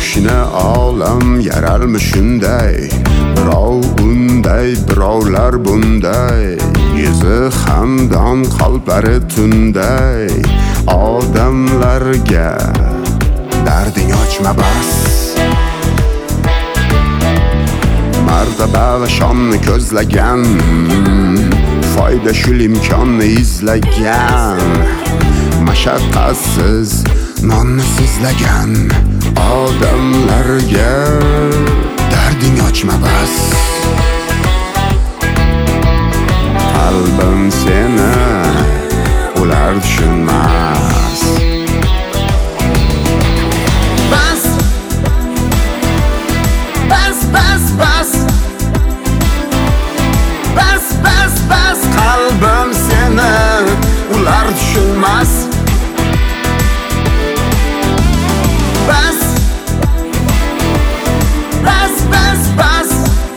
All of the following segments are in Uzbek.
Qo'shni olam yaralmi shunday, birov unday, birovlar bunday. Yuzi xandon, qalblari tunday. Odamlarga darding ochma bas. Martaba va shonni ko'zlagan, foyda shul imkonni izlagan. Mashaqqatsiz nonni sizlagan odamlarga darding ochma bas. Qalbim seni ular tushunmas. Bas, bas, bas, bas, bas, bas, bas. Qalbim seni ular tushunmas. Bas, bas, bas, bas,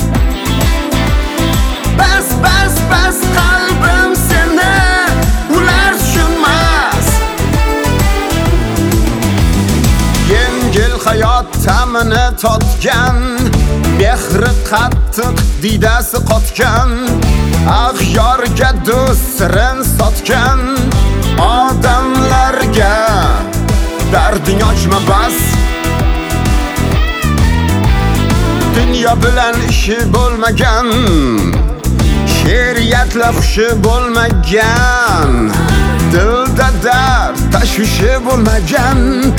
bas, bas, bas. Qalbim seni ular tushunmas. Yengil hayot ta'mini totgan, mehri qattiq diydasi qotgan, ag'yorga do'st sirin sotgan odamlarga darding ochma bas. Dunyo bilan ishi bo'lmagan, she'riyatla xushi bo'lmagan, dilda dard tashvishi bo'lmagan